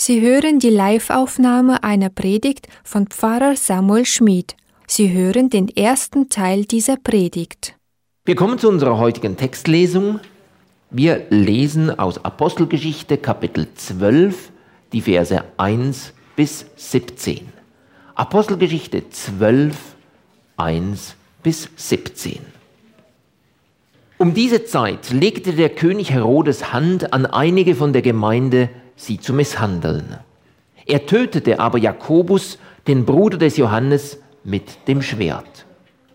Sie hören die Live-Aufnahme einer Predigt von Pfarrer Samuel Schmid. Sie hören den ersten Teil dieser Predigt. Wir kommen zu unserer heutigen Textlesung. Wir lesen aus Apostelgeschichte Kapitel 12, die Verse 1 bis 17. Apostelgeschichte 12, 1 bis 17. Um diese Zeit legte der König Herodes Hand an einige von der Gemeinde, sie zu misshandeln. Er tötete aber Jakobus, den Bruder des Johannes, mit dem Schwert.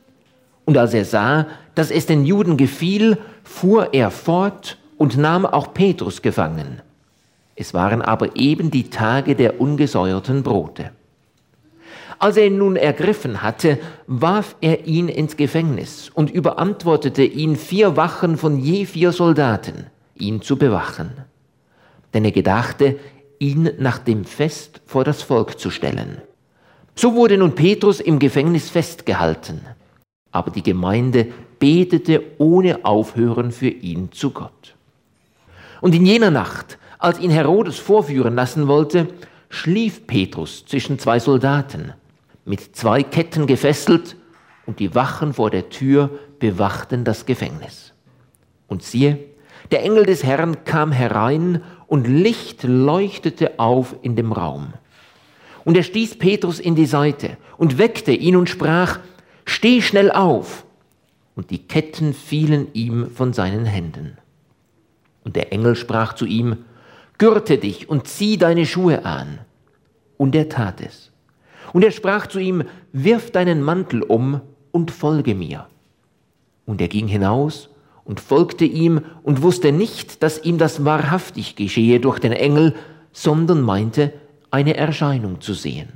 Und als er sah, dass es den Juden gefiel, fuhr er fort und nahm auch Petrus gefangen. Es waren aber eben die Tage der ungesäuerten Brote. Als er ihn nun ergriffen hatte, warf er ihn ins Gefängnis und überantwortete ihn 4 Wachen von je 4 Soldaten, ihn zu bewachen. Denn er gedachte, ihn nach dem Fest vor das Volk zu stellen. So wurde nun Petrus im Gefängnis festgehalten, aber die Gemeinde betete ohne Aufhören für ihn zu Gott. Und in jener Nacht, als ihn Herodes vorführen lassen wollte, schlief Petrus zwischen 2 Soldaten, mit 2 Ketten gefesselt, und die Wachen vor der Tür bewachten das Gefängnis. Und siehe, der Engel des Herrn kam herein, und Licht leuchtete auf in dem Raum. Und er stieß Petrus in die Seite und weckte ihn und sprach: Steh schnell auf! Und die Ketten fielen ihm von seinen Händen. Und der Engel sprach zu ihm: Gürte dich und zieh deine Schuhe an. Und er tat es. Und er sprach zu ihm: Wirf deinen Mantel um und folge mir. Und er ging hinaus und folgte ihm und wusste nicht, dass ihm das wahrhaftig geschehe durch den Engel, sondern meinte, eine Erscheinung zu sehen.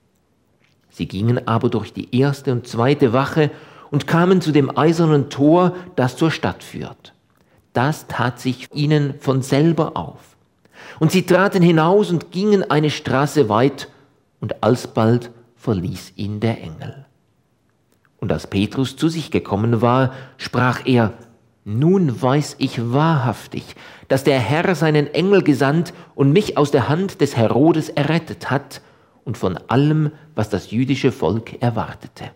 Sie gingen aber durch die 1. und 2. Wache und kamen zu dem eisernen Tor, das zur Stadt führt. Das tat sich ihnen von selber auf. Und sie traten hinaus und gingen eine Straße weit, und alsbald verließ ihn der Engel. Und als Petrus zu sich gekommen war, sprach er: Nun weiß ich wahrhaftig, dass der Herr seinen Engel gesandt und mich aus der Hand des Herodes errettet hat und von allem, was das jüdische Volk erwartete.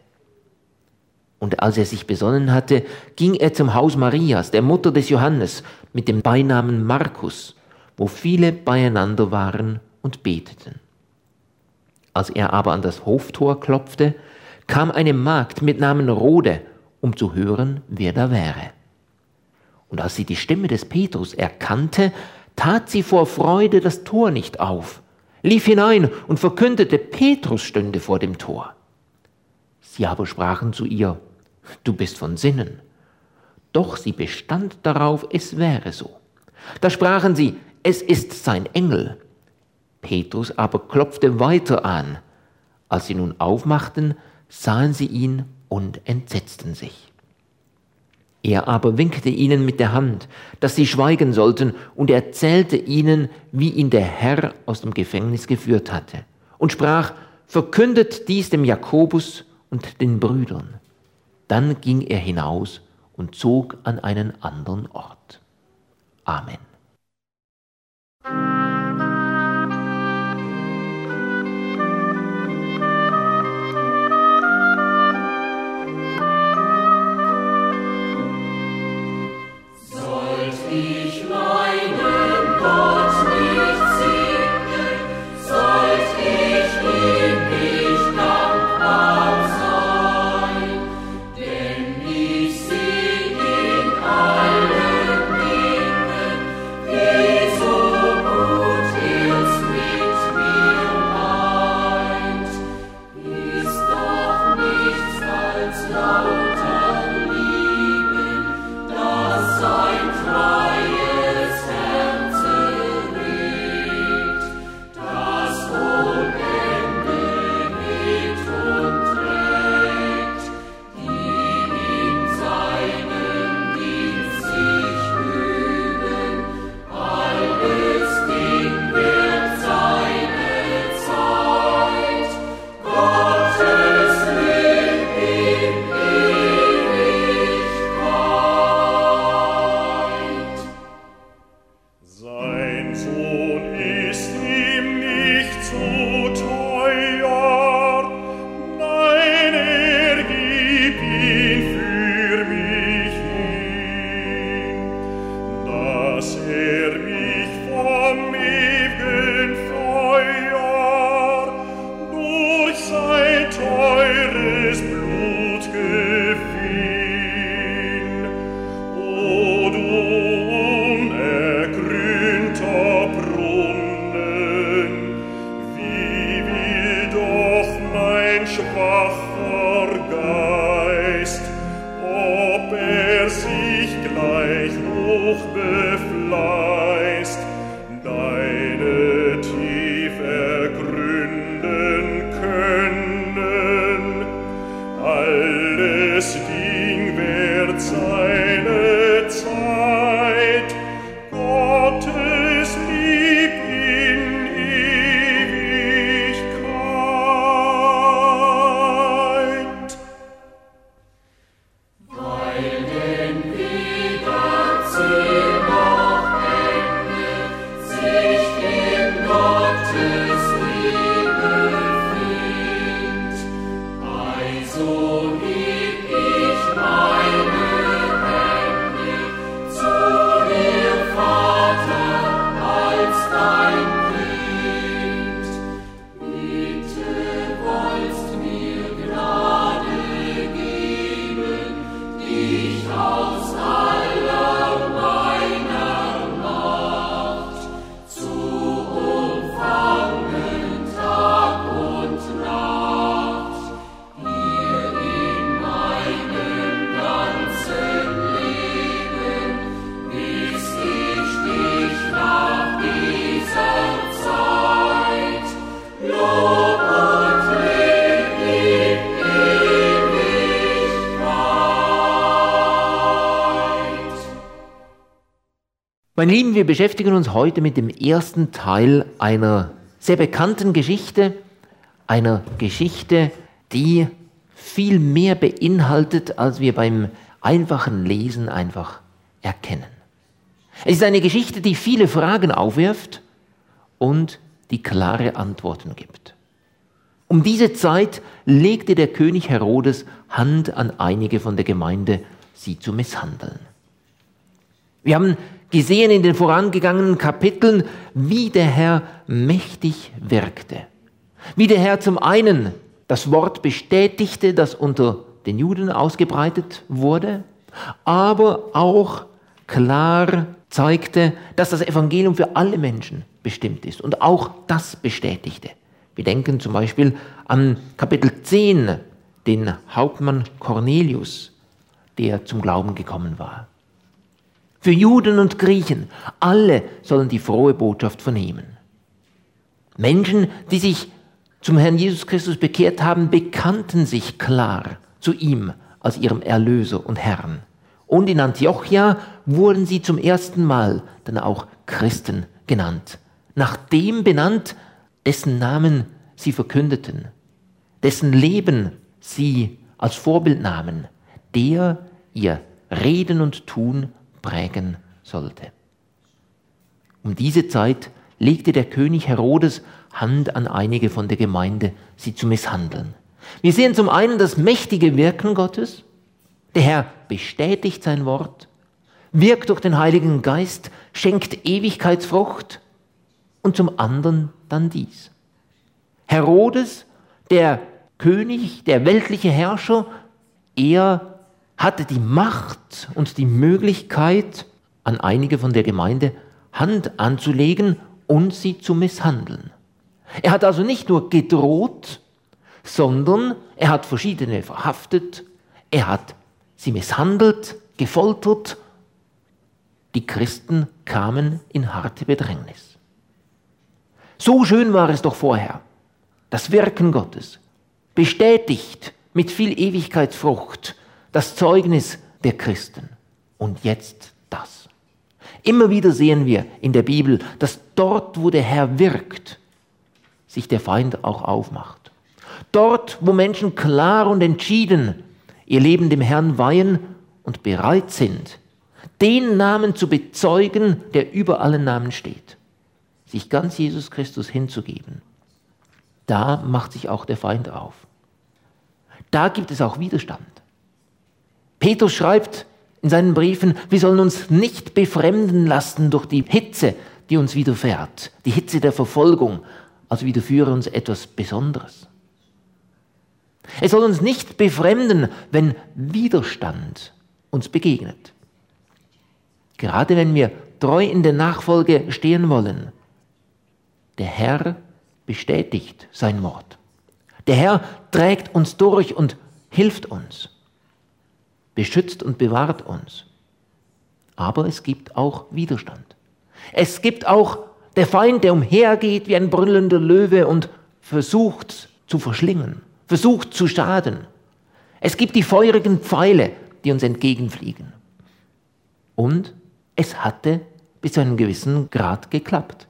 Und als er sich besonnen hatte, ging er zum Haus Marias, der Mutter des Johannes, mit dem Beinamen Markus, wo viele beieinander waren und beteten. Als er aber an das Hoftor klopfte, kam eine Magd mit Namen Rode, um zu hören, wer da wäre. Und als sie die Stimme des Petrus erkannte, tat sie vor Freude das Tor nicht auf, lief hinein und verkündete, Petrus stünde vor dem Tor. Sie aber sprachen zu ihr: Du bist von Sinnen. Doch sie bestand darauf, es wäre so. Da sprachen sie: Es ist sein Engel. Petrus aber klopfte weiter an. Als sie nun aufmachten, sahen sie ihn und entsetzten sich. Er aber winkte ihnen mit der Hand, dass sie schweigen sollten, und erzählte ihnen, wie ihn der Herr aus dem Gefängnis geführt hatte, und sprach: Verkündet dies dem Jakobus und den Brüdern. Dann ging er hinaus und zog an einen anderen Ort. Amen. Meine Lieben, wir beschäftigen uns heute mit dem ersten Teil einer sehr bekannten Geschichte, einer Geschichte, die viel mehr beinhaltet, als wir beim einfachen Lesen einfach erkennen. Es ist eine Geschichte, die viele Fragen aufwirft und die klare Antworten gibt. Um diese Zeit legte der König Herodes Hand an einige von der Gemeinde, sie zu misshandeln. Wir haben gesehen in den vorangegangenen Kapiteln, wie der Herr mächtig wirkte. Wie der Herr zum einen das Wort bestätigte, das unter den Juden ausgebreitet wurde, aber auch klar zeigte, dass das Evangelium für alle Menschen bestimmt ist und auch das bestätigte. Wir denken zum Beispiel an Kapitel 10, den Hauptmann Cornelius, der zum Glauben gekommen war. Für Juden und Griechen, alle sollen die frohe Botschaft vernehmen. Menschen, die sich zum Herrn Jesus Christus bekehrt haben, bekannten sich klar zu ihm als ihrem Erlöser und Herrn. Und in Antiochia wurden sie zum ersten Mal dann auch Christen genannt. Nach dem benannt, dessen Namen sie verkündeten, dessen Leben sie als Vorbild nahmen, der ihr Reden und Tun prägen sollte. Um diese Zeit legte der König Herodes Hand an einige von der Gemeinde, sie zu misshandeln. Wir sehen zum einen das mächtige Wirken Gottes. Der Herr bestätigt sein Wort, wirkt durch den Heiligen Geist, schenkt Ewigkeitsfrucht und zum anderen dann dies. Herodes, der König, der weltliche Herrscher, er hatte die Macht und die Möglichkeit, an einige von der Gemeinde Hand anzulegen und sie zu misshandeln. Er hat also nicht nur gedroht, sondern er hat verschiedene verhaftet, er hat sie misshandelt, gefoltert. Die Christen kamen in harte Bedrängnis. So schön war es doch vorher. Das Wirken Gottes, bestätigt mit viel Ewigkeitsfrucht, das Zeugnis der Christen. Und jetzt das. Immer wieder sehen wir in der Bibel, dass dort, wo der Herr wirkt, sich der Feind auch aufmacht. Dort, wo Menschen klar und entschieden ihr Leben dem Herrn weihen und bereit sind, den Namen zu bezeugen, der über allen Namen steht, sich ganz Jesus Christus hinzugeben, da macht sich auch der Feind auf. Da gibt es auch Widerstand. Petrus schreibt in seinen Briefen, wir sollen uns nicht befremden lassen durch die Hitze, die uns widerfährt, die Hitze der Verfolgung, also widerführe uns etwas Besonderes. Es soll uns nicht befremden, wenn Widerstand uns begegnet. Gerade wenn wir treu in der Nachfolge stehen wollen. Der Herr bestätigt sein Wort. Der Herr trägt uns durch und hilft uns, beschützt und bewahrt uns. Aber es gibt auch Widerstand. Es gibt auch der Feind, der umhergeht wie ein brüllender Löwe und versucht zu verschlingen, versucht zu schaden. Es gibt die feurigen Pfeile, die uns entgegenfliegen. Und es hatte bis zu einem gewissen Grad geklappt.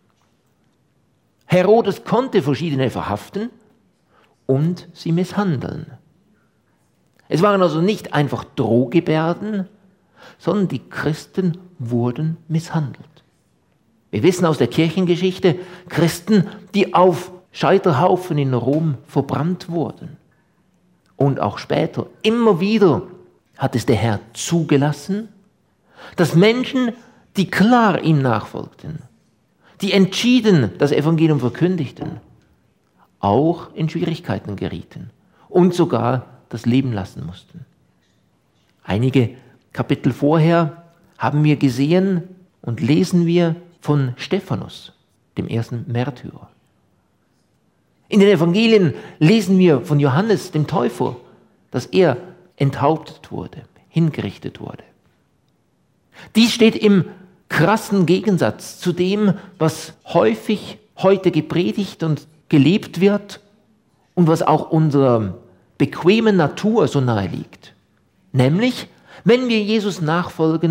Herodes konnte verschiedene verhaften und sie misshandeln. Es waren also nicht einfach Drohgebärden, sondern die Christen wurden misshandelt. Wir wissen aus der Kirchengeschichte, Christen, die auf Scheiterhaufen in Rom verbrannt wurden. Und auch später, immer wieder hat es der Herr zugelassen, dass Menschen, die klar ihm nachfolgten, die entschieden das Evangelium verkündigten, auch in Schwierigkeiten gerieten und sogar das Leben lassen mussten. Einige Kapitel vorher haben wir gesehen und lesen wir von Stephanus, dem ersten Märtyrer. In den Evangelien lesen wir von Johannes, dem Täufer, dass er enthauptet wurde, hingerichtet wurde. Dies steht im krassen Gegensatz zu dem, was häufig heute gepredigt und gelebt wird und was auch unserer bequemen Natur so nahe liegt. Nämlich, wenn wir Jesus nachfolgen,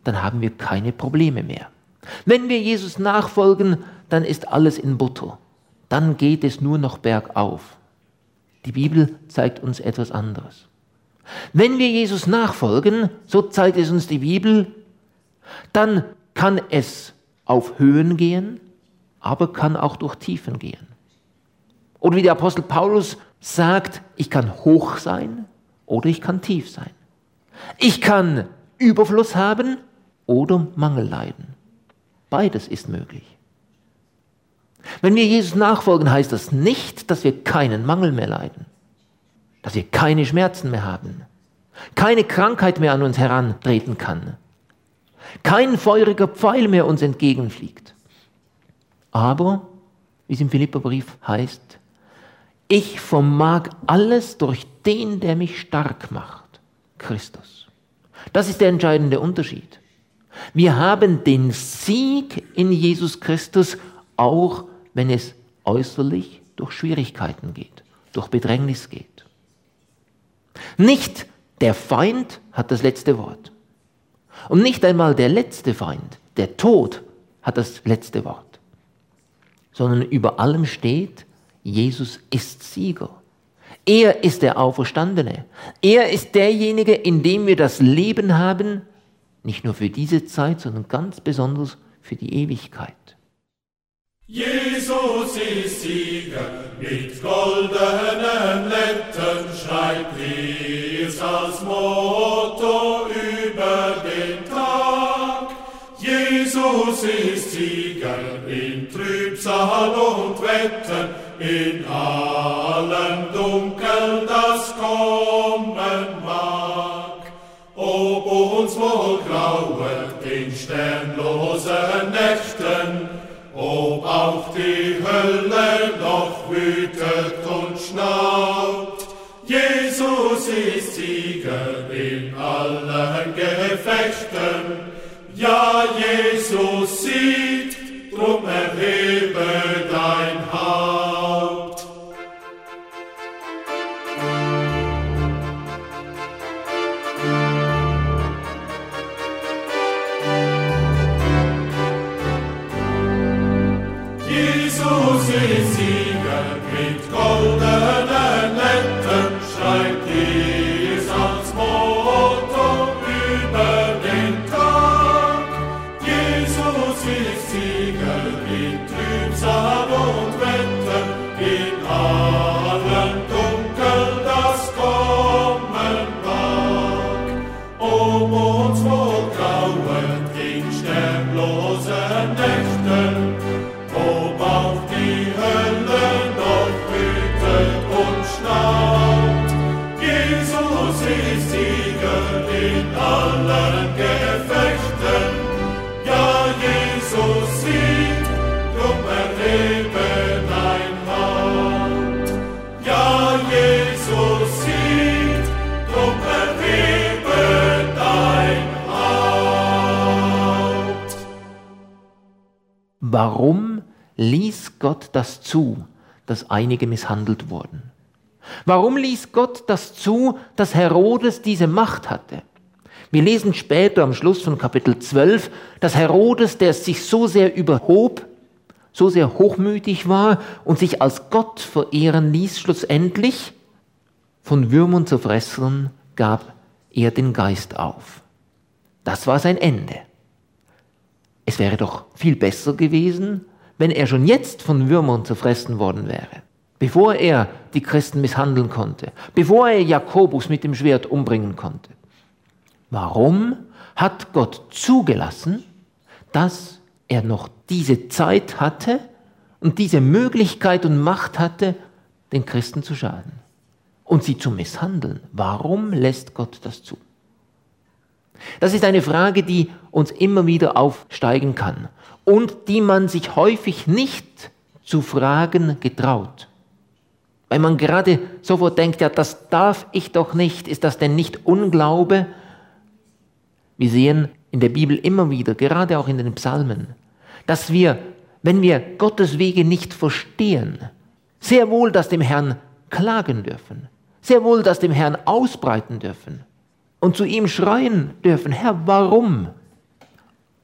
dann haben wir keine Probleme mehr. Wenn wir Jesus nachfolgen, dann ist alles in Butter. Dann geht es nur noch bergauf. Die Bibel zeigt uns etwas anderes. Wenn wir Jesus nachfolgen, so zeigt es uns die Bibel, dann kann es auf Höhen gehen, aber kann auch durch Tiefen gehen. Oder wie der Apostel Paulus sagt, ich kann hoch sein oder ich kann tief sein. Ich kann Überfluss haben oder Mangel leiden. Beides ist möglich. Wenn wir Jesus nachfolgen, heißt das nicht, dass wir keinen Mangel mehr leiden, dass wir keine Schmerzen mehr haben, keine Krankheit mehr an uns herantreten kann, kein feuriger Pfeil mehr uns entgegenfliegt. Aber, wie es im Philipperbrief heißt, ich vermag alles durch den, der mich stark macht, Christus. Das ist der entscheidende Unterschied. Wir haben den Sieg in Jesus Christus, auch wenn es äußerlich durch Schwierigkeiten geht, durch Bedrängnis geht. Nicht der Feind hat das letzte Wort. Und nicht einmal der letzte Feind, der Tod, hat das letzte Wort. Sondern über allem steht, Jesus ist Sieger. Er ist der Auferstandene. Er ist derjenige, in dem wir das Leben haben, nicht nur für diese Zeit, sondern ganz besonders für die Ewigkeit. Jesus ist Sieger, mit goldenen Lettern schreibt es als Motto über den Tag. Jesus ist Sieger in Trübsal und Wetter, in allem Dunkel, das kommen mag. Ob uns wohl grauet in sternlosen Nächten, ob auch die Hölle noch wütet und schnaubt, Jesus ist Sieger in allen Gefechten. Ja, Jesus siegt, drum erhebe dein Haupt. Jesus ist Sieger, mit goldenen Lettern schreibt es als Motto über den Tag. Jesus ist Sieger in Trübsal und Wetter, in allem Dunkel, das kommen mag. Um uns wohl grauet in sternlosen Nächten, ob auch die Hölle noch wütet und schnaubt. Jesus ist Sieger in allen Gefechten. Ja, Jesus siegt, drum erhebe dein Haupt. Ja, Jesus siegt, drum erhebe dein Haupt. Warum ließ Gott das zu, dass einige misshandelt wurden? Warum ließ Gott das zu, dass Herodes diese Macht hatte? Wir lesen später am Schluss von Kapitel 12, dass Herodes, der sich so sehr überhob, so sehr hochmütig war und sich als Gott verehren ließ, schlussendlich von Würmern zerfressen, gab er den Geist auf. Das war sein Ende. Es wäre doch viel besser gewesen, wenn er schon jetzt von Würmern zerfressen worden wäre, bevor er die Christen misshandeln konnte, bevor er Jakobus mit dem Schwert umbringen konnte. Warum hat Gott zugelassen, dass er noch diese Zeit hatte und diese Möglichkeit und Macht hatte, den Christen zu schaden und sie zu misshandeln? Warum lässt Gott das zu? Das ist eine Frage, die uns immer wieder aufsteigen kann und die man sich häufig nicht zu fragen getraut. Weil man gerade sofort denkt, ja, das darf ich doch nicht. Ist das denn nicht Unglaube? Wir sehen in der Bibel immer wieder, gerade auch in den Psalmen, dass wir, wenn wir Gottes Wege nicht verstehen, sehr wohl das dem Herrn klagen dürfen, sehr wohl das dem Herrn ausbreiten dürfen und zu ihm schreien dürfen, Herr, warum?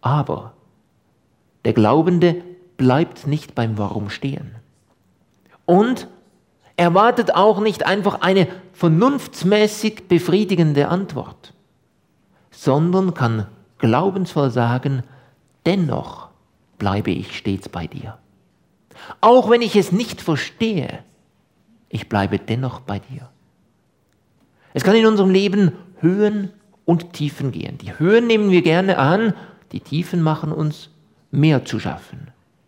Aber der Glaubende bleibt nicht beim Warum stehen. Und erwartet auch nicht einfach eine vernunftsmäßig befriedigende Antwort, sondern kann glaubensvoll sagen, dennoch bleibe ich stets bei dir. Auch wenn ich es nicht verstehe, ich bleibe dennoch bei dir. Es kann in unserem Leben Höhen und Tiefen gehen. Die Höhen nehmen wir gerne an, die Tiefen machen uns mehr zu schaffen.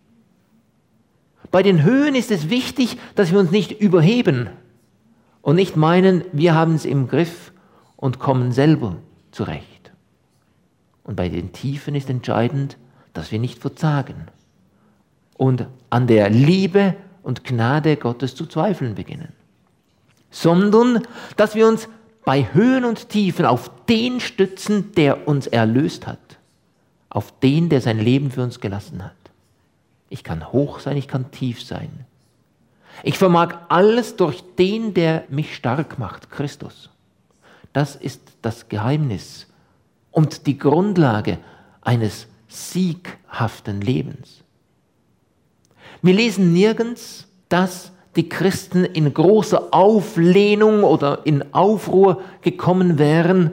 Bei den Höhen ist es wichtig, dass wir uns nicht überheben und nicht meinen, wir haben es im Griff und kommen selber zurecht. Und bei den Tiefen ist entscheidend, dass wir nicht verzagen und an der Liebe und Gnade Gottes zu zweifeln beginnen, sondern dass wir uns bei Höhen und Tiefen auf den stützen, der uns erlöst hat, auf den, der sein Leben für uns gelassen hat. Ich kann hoch sein, ich kann tief sein. Ich vermag alles durch den, der mich stark macht, Christus. Das ist das Geheimnis und die Grundlage eines sieghaften Lebens. Wir lesen nirgends, dass die Christen in großer Auflehnung oder in Aufruhr gekommen wären,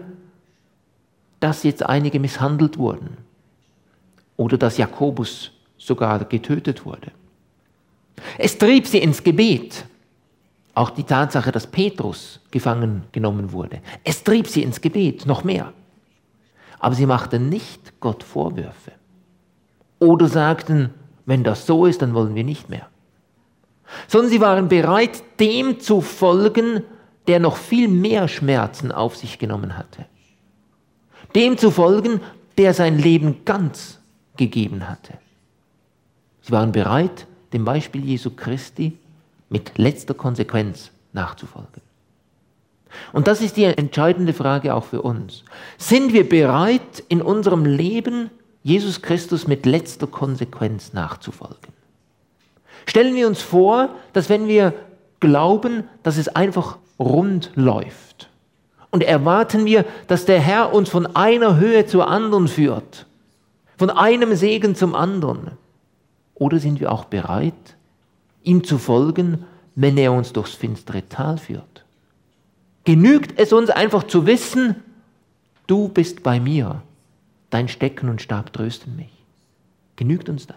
dass jetzt einige misshandelt wurden oder dass Jakobus sogar getötet wurde. Es trieb sie ins Gebet. Auch die Tatsache, dass Petrus gefangen genommen wurde. Es trieb sie ins Gebet, noch mehr. Aber sie machten nicht Gott Vorwürfe. Oder sagten, wenn das so ist, dann wollen wir nicht mehr. Sondern sie waren bereit, dem zu folgen, der noch viel mehr Schmerzen auf sich genommen hatte. Dem zu folgen, der sein Leben ganz gegeben hatte. Sie waren bereit, dem Beispiel Jesu Christi mit letzter Konsequenz nachzufolgen. Und das ist die entscheidende Frage auch für uns. Sind wir bereit, in unserem Leben Jesus Christus mit letzter Konsequenz nachzufolgen? Stellen wir uns vor, dass wenn wir glauben, dass es einfach rund läuft und erwarten wir, dass der Herr uns von einer Höhe zur anderen führt, von einem Segen zum anderen, oder sind wir auch bereit, ihm zu folgen, wenn er uns durchs finstere Tal führt? Genügt es uns einfach zu wissen, du bist bei mir, dein Stecken und Stab trösten mich? Genügt uns das?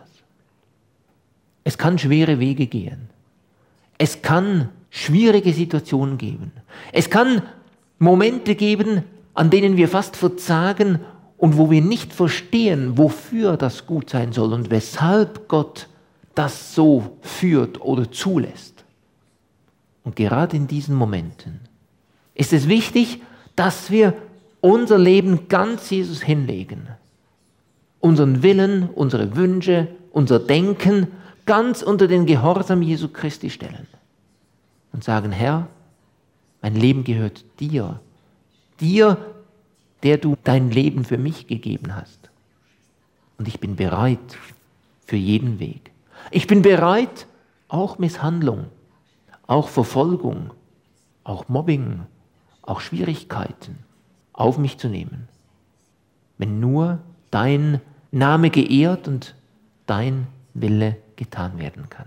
Es kann schwere Wege gehen. Es kann schwierige Situationen geben. Es kann Momente geben, an denen wir fast verzagen und wo wir nicht verstehen, wofür das gut sein soll und weshalb Gott das so führt oder zulässt. Und gerade in diesen Momenten ist es wichtig, dass wir unser Leben ganz Jesus hinlegen. Unseren Willen, unsere Wünsche, unser Denken ganz unter den Gehorsam Jesu Christi stellen. Und sagen, Herr, mein Leben gehört dir. Dir, der du dein Leben für mich gegeben hast. Und ich bin bereit für jeden Weg. Ich bin bereit, auch Misshandlung, auch Verfolgung, auch Mobbing, auch Schwierigkeiten auf mich zu nehmen. Wenn nur dein Name geehrt und dein Wille getan werden kann.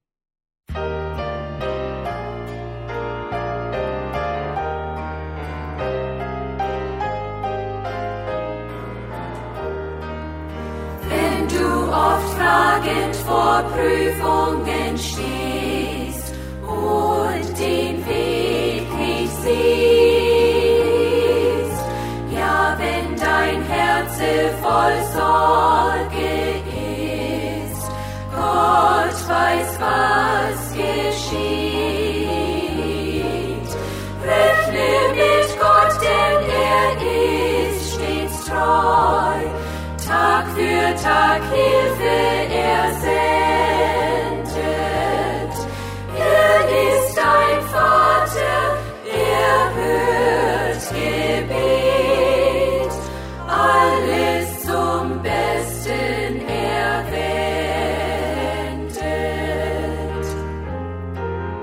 Wenn du oft fragend vor Prüfungen stehst und den Weg nicht siehst, ja, wenn dein Herz voll Sorge ist, Gott weiß, was geschieht. Rechne mit Gott, denn er ist stets treu. Tag für Tag Hilfe er sendet. Er ist dein Vater, er hört Gebet. Alles zum Besten er wendet.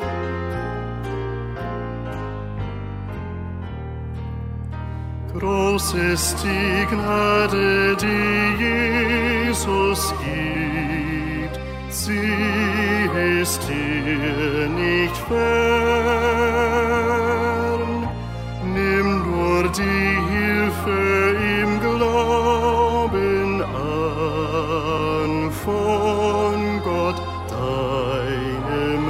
Groß Groß ist die Gnade, die Jesus gibt. Sie ist dir nicht fern. Nimm nur die Hilfe im Glauben an von Gott, deinem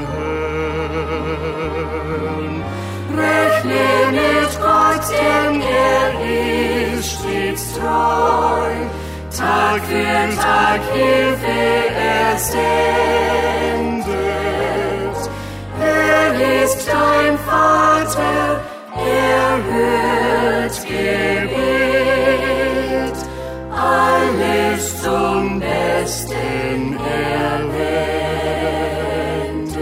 Herrn. Rechne mit Gott, denn er ist stets treu. Tag für Tag Hilfe er sendet. Er ist dein Vater, er hört Gebet. Alles zum Besten er wendet.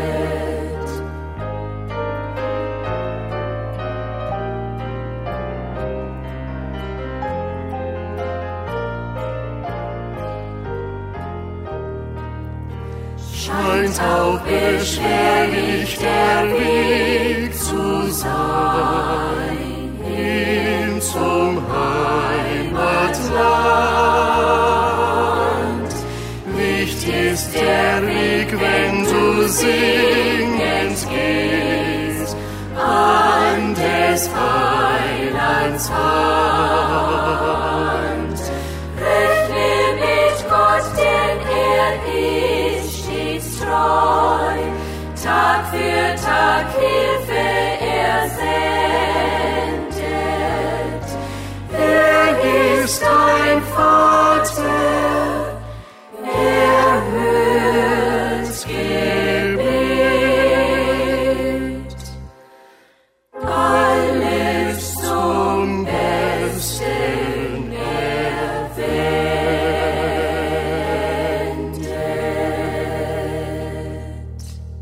Scheint auch beschwerlich der Weg zu sein, hin zum Heimatland. Licht ist der Weg, wenn du singend gehst, an des Heilands Hand. Rechne mit Gott, denn er ist stets treu. Tag für Tag Hilfe er sendet. Er ist dein Vater, er hört Gebet. Alles zum Besten er wendet.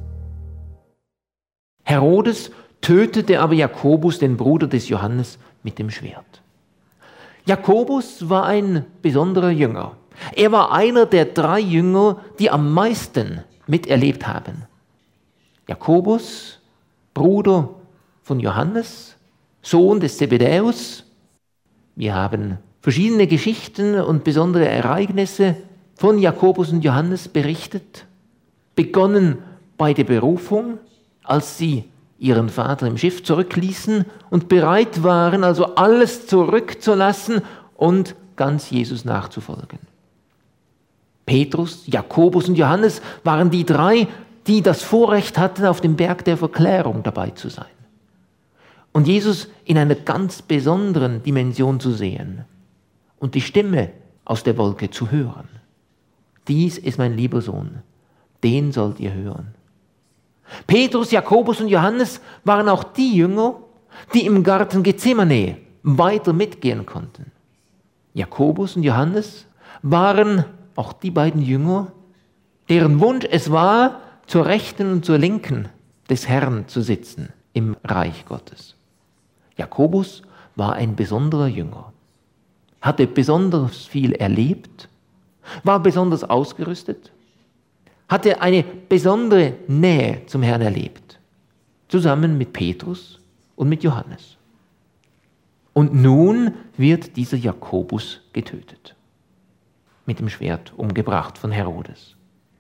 Herodes tötete aber Jakobus, den Bruder des Johannes, mit dem Schwert. Jakobus war ein besonderer Jünger. Er war einer der 3 Jünger, die am meisten miterlebt haben. Jakobus, Bruder von Johannes, Sohn des Zebedäus. Wir haben verschiedene Geschichten und besondere Ereignisse von Jakobus und Johannes berichtet. Begonnen bei der Berufung, als sie ihren Vater im Schiff zurückließen und bereit waren, also alles zurückzulassen und ganz Jesus nachzufolgen. Petrus, Jakobus und Johannes waren die 3, die das Vorrecht hatten, auf dem Berg der Verklärung dabei zu sein. Und Jesus in einer ganz besonderen Dimension zu sehen und die Stimme aus der Wolke zu hören. Dies ist mein lieber Sohn, den sollt ihr hören. Petrus, Jakobus und Johannes waren auch die Jünger, die im Garten Gethsemane weiter mitgehen konnten. Jakobus und Johannes waren auch die beiden Jünger, deren Wunsch es war, zur Rechten und zur Linken des Herrn zu sitzen im Reich Gottes. Jakobus war ein besonderer Jünger, hatte besonders viel erlebt, war besonders ausgerüstet, hatte eine besondere Nähe zum Herrn erlebt, zusammen mit Petrus und mit Johannes. Und nun wird dieser Jakobus getötet, mit dem Schwert umgebracht von Herodes.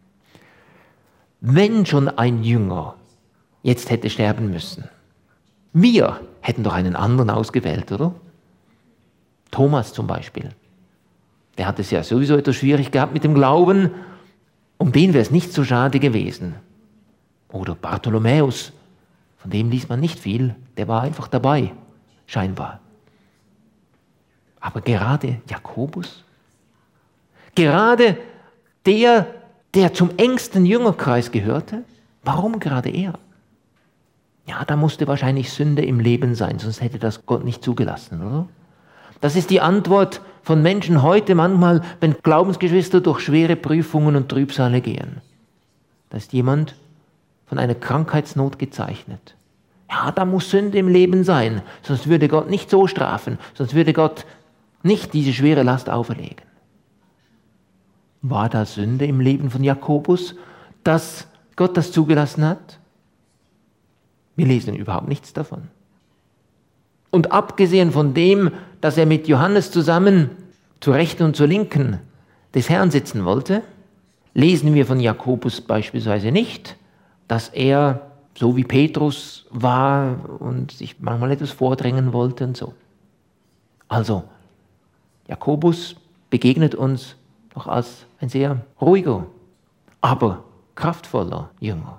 Wenn schon ein Jünger jetzt hätte sterben müssen, wir hätten doch einen anderen ausgewählt, oder? Thomas zum Beispiel. Der hat es ja sowieso etwas schwierig gehabt mit dem Glauben. Um den wäre es nicht so schade gewesen. Oder Bartholomäus, von dem liest man nicht viel, der war einfach dabei, scheinbar. Aber gerade Jakobus, gerade der zum engsten Jüngerkreis gehörte, warum gerade er? Ja, da musste wahrscheinlich Sünde im Leben sein, sonst hätte das Gott nicht zugelassen, oder? Das ist die Antwort von Menschen heute manchmal, wenn Glaubensgeschwister durch schwere Prüfungen und Trübsale gehen. Da ist jemand von einer Krankheitsnot gezeichnet. Ja, da muss Sünde im Leben sein, sonst würde Gott nicht so strafen, sonst würde Gott nicht diese schwere Last auferlegen. War da Sünde im Leben von Jakobus, dass Gott das zugelassen hat? Wir lesen überhaupt nichts davon. Und abgesehen von dem, dass er mit Johannes zusammen zur Rechten und zur Linken des Herrn sitzen wollte, lesen wir von Jakobus beispielsweise nicht, dass er so wie Petrus war und sich manchmal etwas vordrängen wollte und so. Also, Jakobus begegnet uns noch als ein sehr ruhiger, aber kraftvoller Jünger.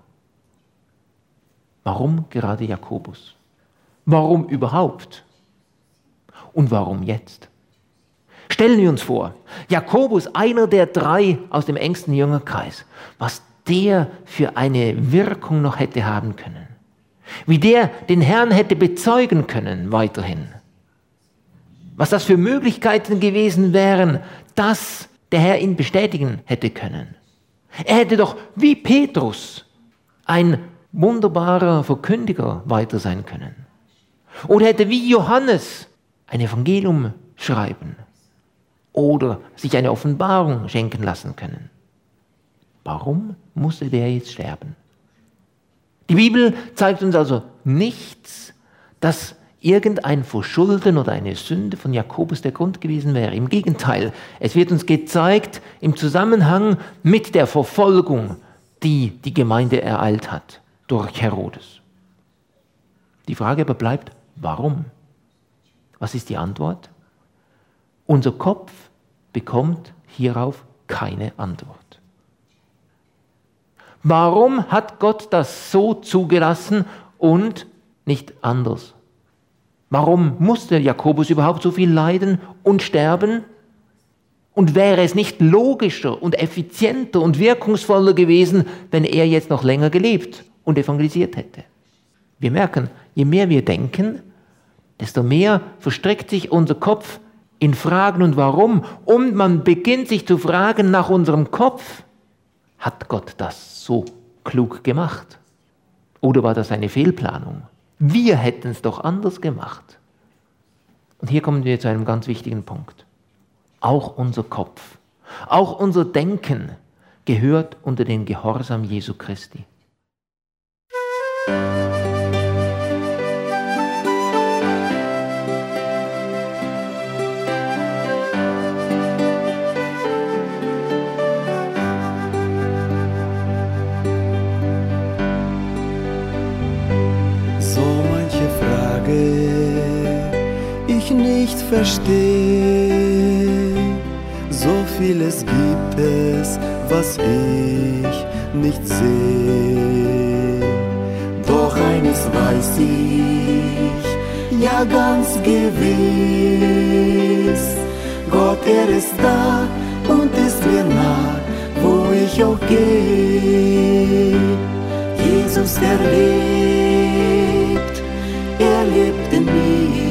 Warum gerade Jakobus? Warum überhaupt? Und warum jetzt? Stellen wir uns vor, Jakobus, einer der 3 aus dem engsten Jüngerkreis, was der für eine Wirkung noch hätte haben können. Wie der den Herrn hätte bezeugen können weiterhin. Was das für Möglichkeiten gewesen wären, dass der Herr ihn bestätigen hätte können. Er hätte doch wie Petrus ein wunderbarer Verkündiger weiter sein können. Oder hätte wie Johannes ein Evangelium schreiben. Oder sich eine Offenbarung schenken lassen können. Warum musste der jetzt sterben? Die Bibel zeigt uns also nichts, dass irgendein Verschulden oder eine Sünde von Jakobus der Grund gewesen wäre. Im Gegenteil, es wird uns gezeigt im Zusammenhang mit der Verfolgung, die die Gemeinde ereilt hat durch Herodes. Die Frage aber bleibt, warum? Was ist die Antwort? Unser Kopf bekommt hierauf keine Antwort. Warum hat Gott das so zugelassen und nicht anders? Warum musste Jakobus überhaupt so viel leiden und sterben? Und wäre es nicht logischer und effizienter und wirkungsvoller gewesen, wenn er jetzt noch länger gelebt und evangelisiert hätte? Wir merken, je mehr wir denken, desto mehr verstrickt sich unser Kopf in Fragen und warum. Und man beginnt sich zu fragen nach unserem Kopf, hat Gott das so klug gemacht? Oder war das eine Fehlplanung? Wir hätten es doch anders gemacht. Und hier kommen wir zu einem ganz wichtigen Punkt. Auch unser Kopf, auch unser Denken gehört unter den Gehorsam Jesu Christi. Nicht verstehe, so vieles gibt es, was ich nicht sehe. Doch eines weiß ich, ja ganz gewiss, Gott, er ist da und ist mir nah, wo ich auch gehe. Jesus, er lebt in mir.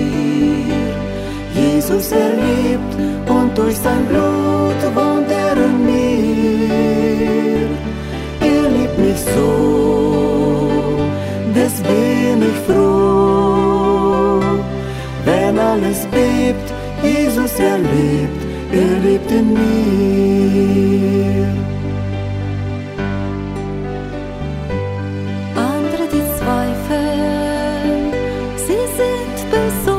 Jesus, er lebt und durch sein Blut wohnt er in mir. Er liebt mich so, des bin ich froh. Wenn alles bebt, Jesus, er lebt in mir. Andere, die zweifeln, sie sind besorgt.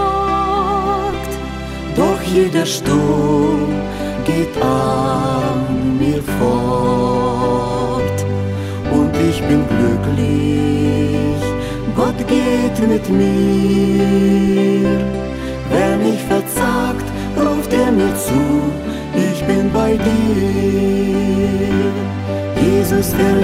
Doch jeder Sturm geht an mir fort. Und ich bin glücklich, Gott geht mit mir. Wenn ich verzagt, ruft er mir zu, ich bin bei dir. Jesus, er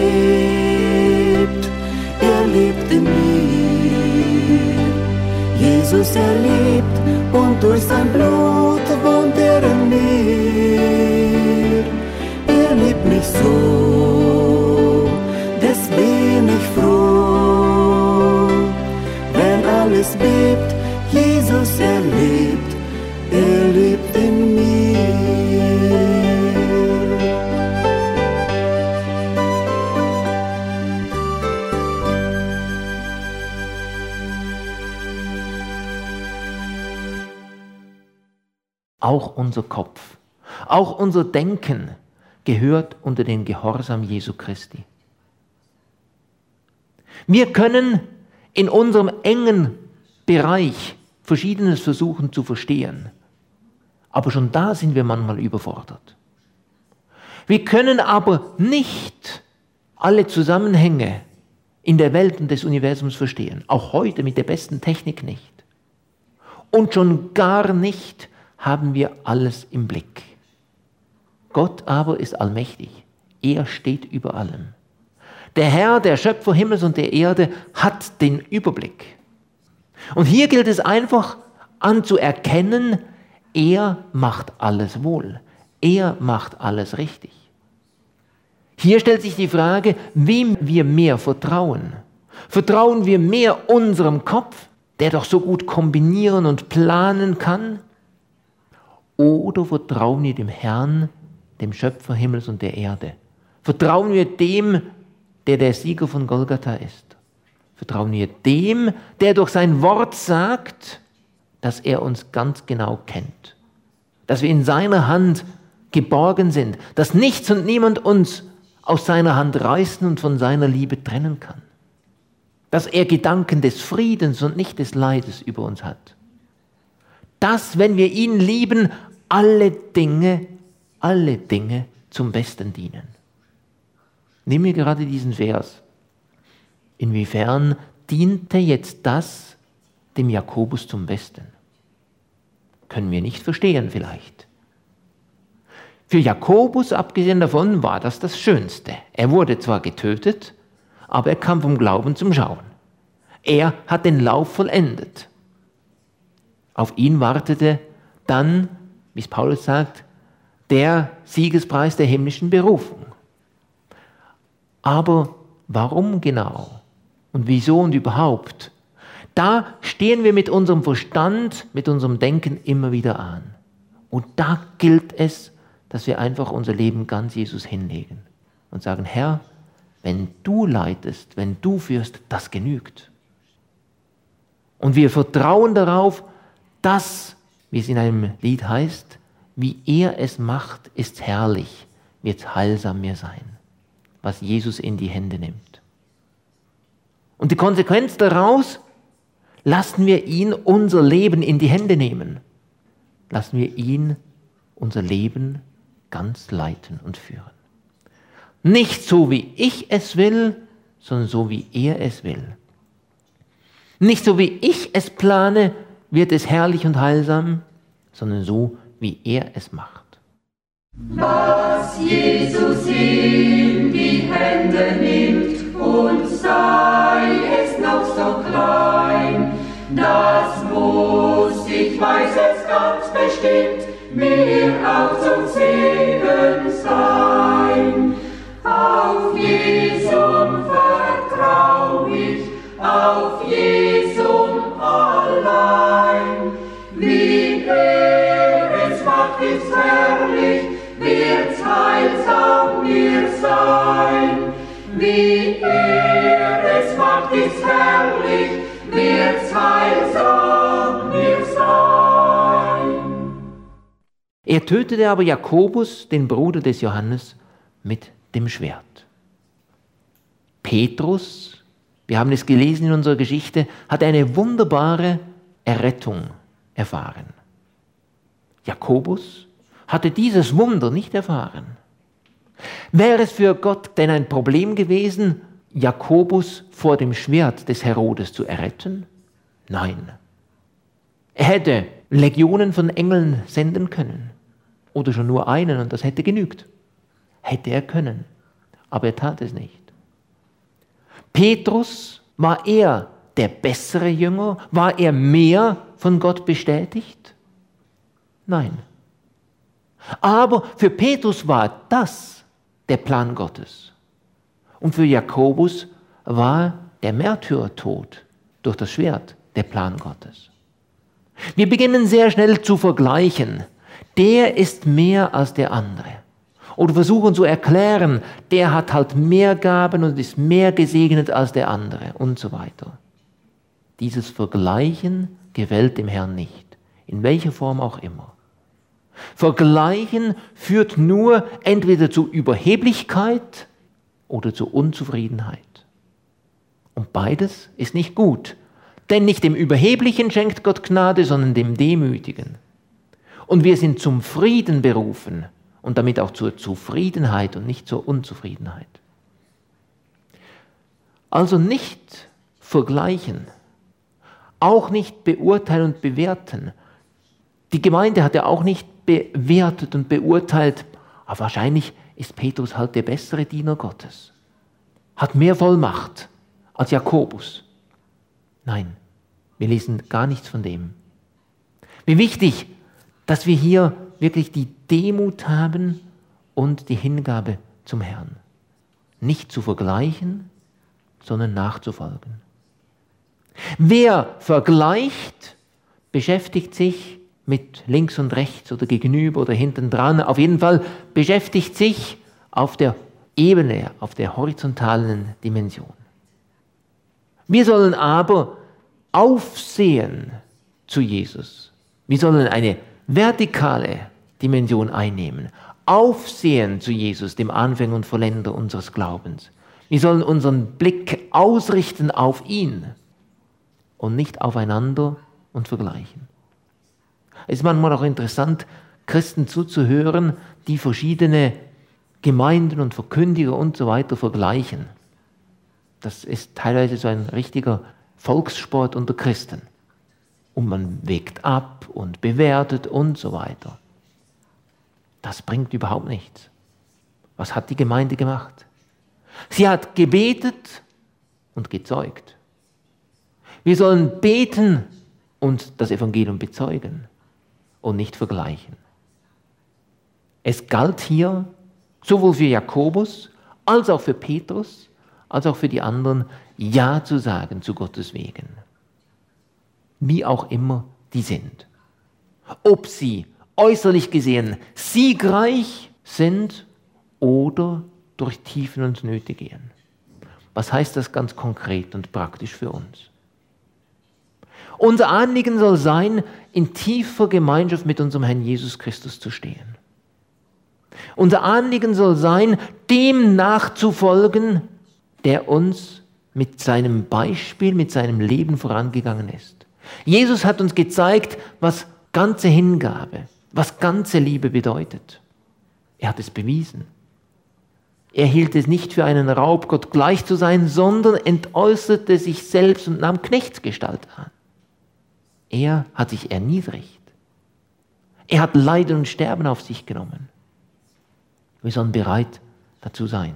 lebt in mir. Jesus, er lebt und durch sein Blut wohnt er in mir. Er liebt mich so, des bin ich froh. Wenn alles bebt, Jesus, er lebt in mir. Auch unser Kopf, auch unser Denken gehört unter den Gehorsam Jesu Christi. Wir können in unserem engen Bereich Verschiedenes versuchen zu verstehen. Aber schon da sind wir manchmal überfordert. Wir können aber nicht alle Zusammenhänge in der Welt und des Universums verstehen. Auch heute mit der besten Technik nicht. Und schon gar nicht haben wir alles im Blick. Gott aber ist allmächtig. Er steht über allem. Der Herr, der Schöpfer Himmels und der Erde, hat den Überblick. Und hier gilt es einfach anzuerkennen, er macht alles wohl. Er macht alles richtig. Hier stellt sich die Frage, wem wir mehr vertrauen. Vertrauen wir mehr unserem Kopf, der doch so gut kombinieren und planen kann? Oder vertrauen wir dem Herrn, dem Schöpfer Himmels und der Erde? Vertrauen wir dem, der der Sieger von Golgatha ist? Vertrauen wir dem, der durch sein Wort sagt, dass er uns ganz genau kennt? Dass wir in seiner Hand geborgen sind, dass nichts und niemand uns aus seiner Hand reißen und von seiner Liebe trennen kann. Dass er Gedanken des Friedens und nicht des Leides über uns hat. Dass, wenn wir ihn lieben, alle Dinge zum Besten dienen. Nimm mir gerade diesen Vers. Inwiefern diente jetzt das dem Jakobus zum Besten? Können wir nicht verstehen vielleicht. Für Jakobus, abgesehen davon, war das Schönste. Er wurde zwar getötet, aber er kam vom Glauben zum Schauen. Er hat den Lauf vollendet. Auf ihn wartete dann, wie es Paulus sagt, der Siegespreis der himmlischen Berufung. Aber warum genau? Und wieso und überhaupt? Da stehen wir mit unserem Verstand, mit unserem Denken immer wieder an. Und da gilt es, dass wir einfach unser Leben ganz Jesus hinlegen und sagen, Herr, wenn du leitest, wenn du führst, das genügt. Und wir vertrauen darauf, dass, wie es in einem Lied heißt, wie er es macht, ist herrlich, wird heilsam mir sein, was Jesus in die Hände nimmt. Und die Konsequenz daraus, lassen wir ihn unser Leben in die Hände nehmen. Lassen wir ihn unser Leben ganz leiten und führen. Nicht so, wie ich es will, sondern so, wie er es will. Nicht so, wie ich es plane, wird es herrlich und heilsam, sondern so, wie er es macht. Was Jesus in die Hände nimmt und sei es noch so klein, das muss, ich weiß es ganz bestimmt, mir auch zum Segen sein. Auf Jesum vertrau ich, auf Jesum allein. Wie er es macht, ist herrlich, wird's heilsam mir sein. Wie er es macht, ist herrlich, wird's heilsam mir sein. Er tötete aber Jakobus, den Bruder des Johannes, mit dem Schwert. Petrus, wir haben es gelesen in unserer Geschichte, hat eine wunderbare Errettung erfahren. Jakobus hatte dieses Wunder nicht erfahren. Wäre es für Gott denn ein Problem gewesen, Jakobus vor dem Schwert des Herodes zu erretten? Nein. Er hätte Legionen von Engeln senden können. Oder schon nur einen und das hätte genügt. Hätte er können. Aber er tat es nicht. Petrus, war er der bessere Jünger? War er mehr von Gott bestätigt? Nein. Aber für Petrus war das der Plan Gottes. Und für Jakobus war der Märtyrertod durch das Schwert der Plan Gottes. Wir beginnen sehr schnell zu vergleichen. Der ist mehr als der andere. Oder versuchen zu erklären, der hat halt mehr Gaben und ist mehr gesegnet als der andere und so weiter. Dieses Vergleichen gefällt dem Herrn nicht, in welcher Form auch immer. Vergleichen führt nur entweder zu Überheblichkeit oder zu Unzufriedenheit. Und beides ist nicht gut, Denn nicht dem Überheblichen schenkt Gott Gnade, sondern dem Demütigen. Und wir sind zum Frieden berufen und damit auch zur Zufriedenheit und nicht zur Unzufriedenheit. Also nicht vergleichen, auch nicht beurteilen und bewerten. Die Gemeinde hat ja auch nicht bewertet und beurteilt, aber wahrscheinlich ist Petrus halt der bessere Diener Gottes, hat mehr Vollmacht als Jakobus. Nein, wir lesen gar nichts von dem. Wie wichtig, dass wir hier wirklich die Demut haben und die Hingabe zum Herrn. Nicht zu vergleichen, sondern nachzufolgen. Wer vergleicht, beschäftigt sich mit links und rechts oder gegenüber oder hinten dran. Auf jeden Fall beschäftigt sich auf der Ebene, auf der horizontalen Dimension. Wir sollen aber aufsehen zu Jesus. Wir sollen eine vertikale Dimension einnehmen. Aufsehen zu Jesus, dem Anfänger und Vollender unseres Glaubens. Wir sollen unseren Blick ausrichten auf ihn und nicht aufeinander und vergleichen. Es ist manchmal auch interessant, Christen zuzuhören, die verschiedene Gemeinden und Verkündiger und so weiter vergleichen. Das ist teilweise so ein richtiger Volkssport unter Christen. Und man wägt ab und bewertet und so weiter. Das bringt überhaupt nichts. Was hat die Gemeinde gemacht? Sie hat gebetet und gezeugt. Wir sollen beten und das Evangelium bezeugen und nicht vergleichen. Es galt hier sowohl für Jakobus als auch für Petrus, als auch für die anderen, Ja zu sagen zu Gottes Wegen. Wie auch immer die sind. Ob sie äußerlich gesehen siegreich sind oder durch Tiefen und Nöte gehen. Was heißt das ganz konkret und praktisch für uns? Unser Anliegen soll sein, in tiefer Gemeinschaft mit unserem Herrn Jesus Christus zu stehen. Unser Anliegen soll sein, dem nachzufolgen, der uns mit seinem Beispiel, mit seinem Leben vorangegangen ist. Jesus hat uns gezeigt, was ganze Hingabe, was ganze Liebe bedeutet. Er hat es bewiesen. Er hielt es nicht für einen Raub, Gott gleich zu sein, sondern entäußerte sich selbst und nahm Knechtsgestalt an. Er hat sich erniedrigt. Er hat Leiden und Sterben auf sich genommen. Wir sollen bereit dazu sein,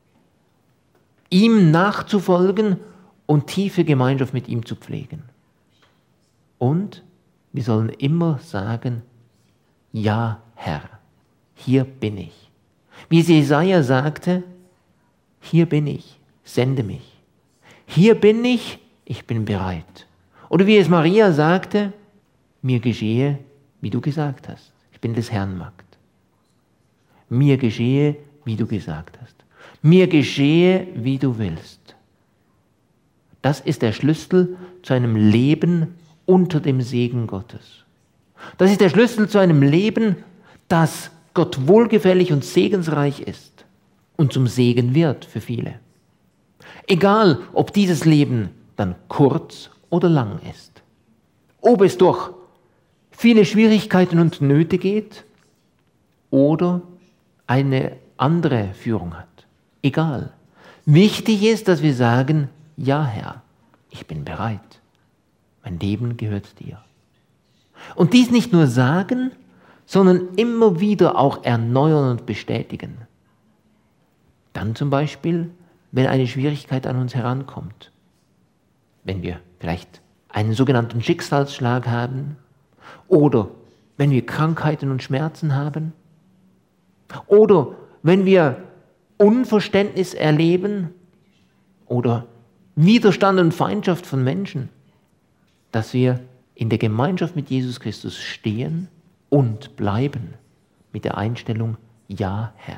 ihm nachzufolgen und tiefe Gemeinschaft mit ihm zu pflegen. Und wir sollen immer sagen, ja, Herr, hier bin ich. Wie Jesaja sagte, hier bin ich, sende mich. Hier bin ich bin bereit. Oder wie es Maria sagte, mir geschehe, wie du gesagt hast. Ich bin des Herrn Magd. Mir geschehe, wie du gesagt hast. Mir geschehe, wie du willst. Das ist der Schlüssel zu einem Leben unter dem Segen Gottes. Das ist der Schlüssel zu einem Leben, das Gott wohlgefällig und segensreich ist und zum Segen wird für viele. Egal, ob dieses Leben dann kurz oder lang ist. Ob es durch viele Schwierigkeiten und Nöte geht oder eine andere Führung hat. Egal. Wichtig ist, dass wir sagen, ja Herr, ich bin bereit. Mein Leben gehört dir. Und dies nicht nur sagen, sondern immer wieder auch erneuern und bestätigen. Dann zum Beispiel, wenn eine Schwierigkeit an uns herankommt. Wenn wir vielleicht einen sogenannten Schicksalsschlag haben oder wenn wir Krankheiten und Schmerzen haben oder wenn wir Unverständnis erleben oder Widerstand und Feindschaft von Menschen, dass wir in der Gemeinschaft mit Jesus Christus stehen und bleiben mit der Einstellung, ja, Herr.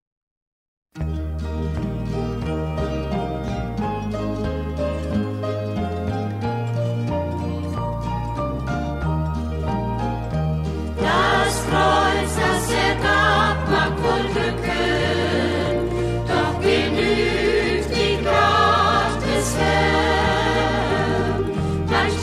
Das Kreuz, das er gab, mag wohl drücken, doch genügt die Kraft des Herrn. Dein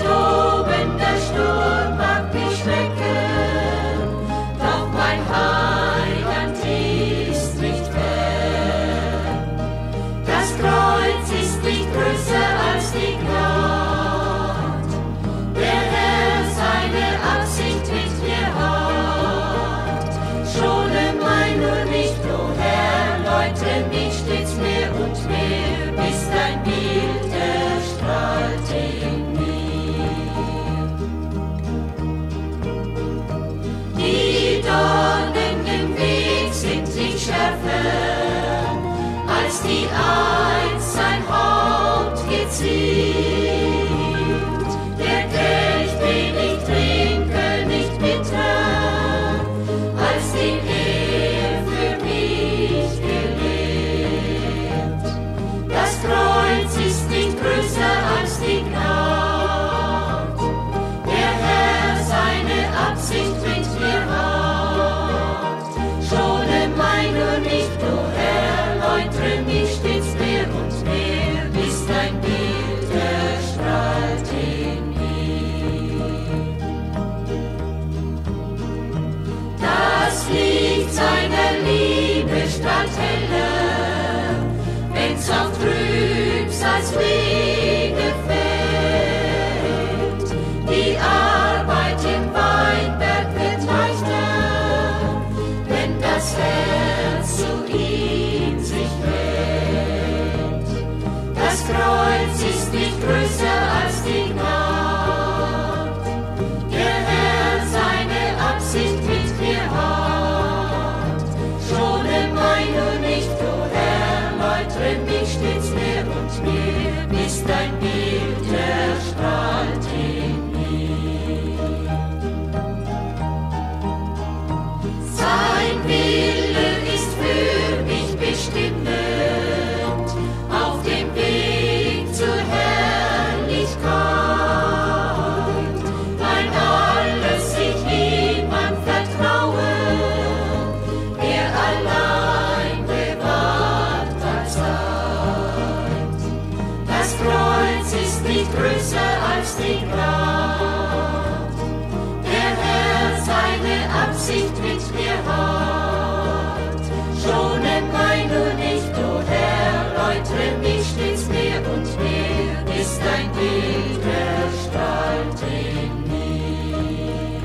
bis dein Bild erstrahlt in mir. Die Dornen im Weg sind nicht schärfer, als die einst sein Haupt gezielt. Der Kelch, den ich trinke, nicht bitter, als den für mich gelehrt. Das Kreuz ist nicht größer als die Gnade. Der Herr seine Absicht mit mir hat. Schone mein nur nicht, du Herr, läutere mich stets mehr und mehr, bis dein Bild erstrahlt in mir. Das Licht seiner Liebe strahlt heller, wenn's auf Trübsalswege fällt. Die Arbeit im Weinberg wird leichter, wenn das Herz zu ihm sich hält. Das Kreuz ist nicht größer als die Gnade. Der Herr seine Absicht mit mir hat. Schone mein nur nicht, o Herr, läutere mich stets mehr und mehr, bis dein Bild erstrahlt in mir. Sein Wille ist für mich bestimmend, auf dem Weg zur Herrlichkeit. Mein alles ich ihm anvertraue, er allein bewahrt allzeit. Das Kreuz ist nicht größer als die Gnade. Der Herr seine Absicht mit mir hat. Schone mein nur nicht, o Herr, läutere mich stets mehr und mehr, bis dein Bild erstrahlt in mir.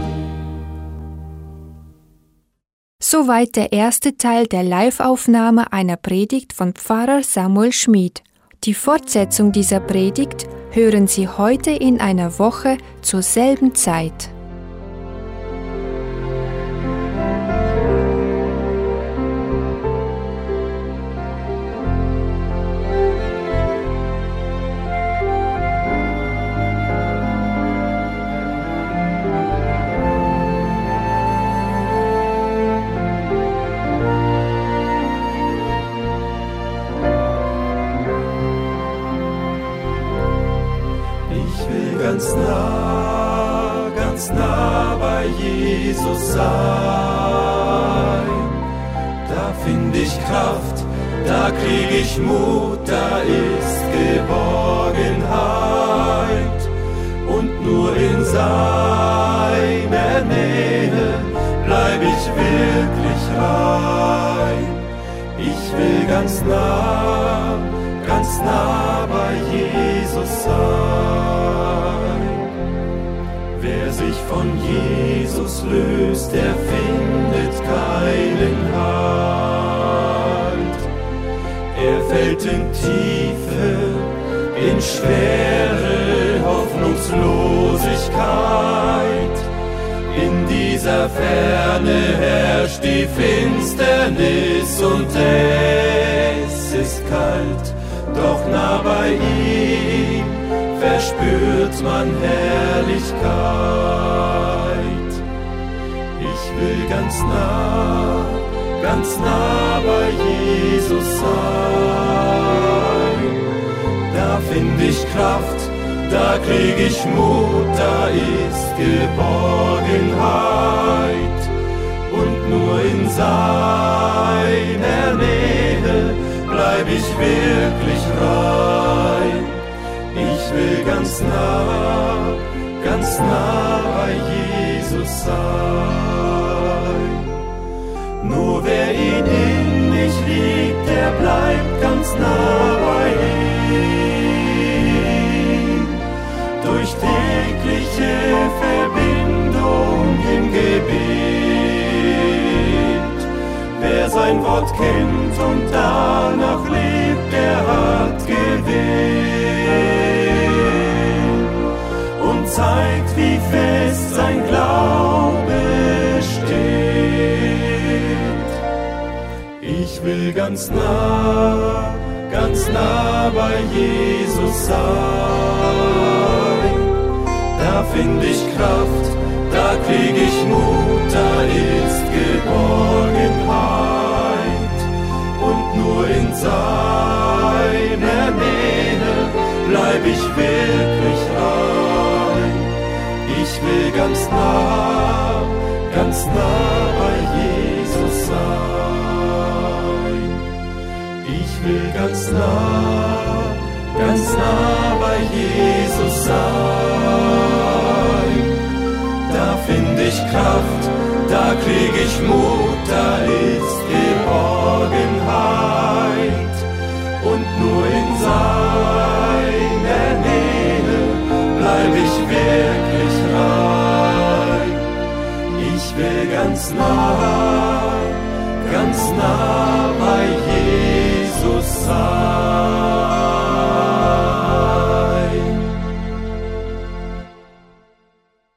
Soweit der erste Teil der Live-Aufnahme einer Predigt von Pfarrer Samuel Schmid. Die Fortsetzung dieser Predigt hören Sie heute in einer Woche zur selben Zeit. Ganz nah bei Jesus sein. Da find ich Kraft, da krieg ich Mut, da ist Geborgenheit. Und nur in seiner Nähe bleib ich wirklich rein. Ich will ganz nah bei Jesus sein. Wer sich von Jesus löst, der findet keinen Halt. Er fällt in Tiefe, in schwere Hoffnungslosigkeit. In dieser Ferne herrscht die Finsternis und es ist kalt, doch nah bei ihm verspürt man Herrlichkeit. Ich will ganz nah bei Jesus sein. Da find ich Kraft, da krieg ich Mut, da ist Geborgenheit. Und nur in seiner Nähe bleib ich wirklich rein. Ich will ganz nah bei Jesus sein. Nur wer ihn innig liebt, der bleibt ganz nah bei ihm. Durch tägliche Verbindung im Gebet. Wer sein Wort kennt und danach lebt, der hat Gewinn. will ganz nah bei Jesus sein. Da find ich Kraft, da krieg ich Mut, da ist Geborgenheit. Und nur in seiner Nähe bleib ich wirklich rein. Ich will ganz nah bei Jesus sein. Ich will ganz nah bei Jesus sein. Da find ich Kraft, da krieg ich Mut, da ist Geborgenheit. Und nur in seiner Nähe bleib ich wirklich rein. Ich will ganz nah bei Jesus sein.